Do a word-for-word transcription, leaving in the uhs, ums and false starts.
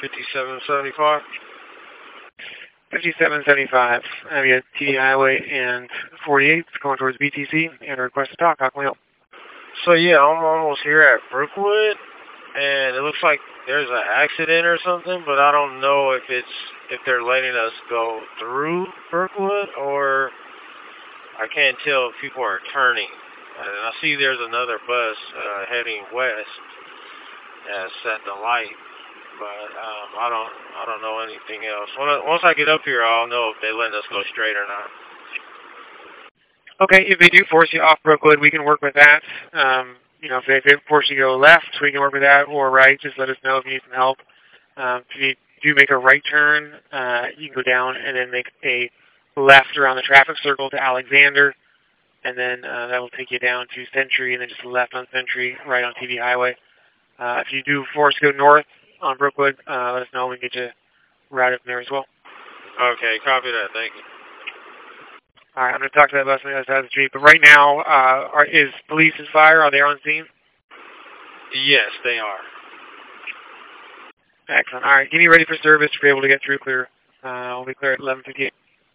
fifty-seven seventy-five. fifty-seven seventy-five. I have you at T V Highway and forty-eighth going towards B T C and a request to talk. How can we help? So yeah, I'm almost here at Brookwood, and it looks like there's an accident or something, but I don't know if it's if they're letting us go through Brookwood or I can't tell if people are turning. And I see there's another bus uh, heading west that's at the light, but um, I don't I don't know anything else. When I, once I get up here, I'll know if they let us go straight or not. Okay, if they do force you off Brookwood, we can work with that. Um, you know, if they, if they force you to go left, we can work with that, or right. Just let us know if you need some help. Um, if you do make a right turn, uh, you can go down and then make a left around the traffic circle to Alexander, and then uh, that will take you down to Century, and then just left on Century, right on T V Highway. Uh, if you do force to go north on Brookwood, uh, let us know. We can get you routed from there as well. Okay, copy that. Thank you. All right, I'm going to talk to that bus on the other side of the street. But right now, uh, are, is police and fire, are they on scene? Yes, they are. Excellent. All right, get me ready for service to be able to get through clear. Uh, we'll be clear at eleven fifty-eight.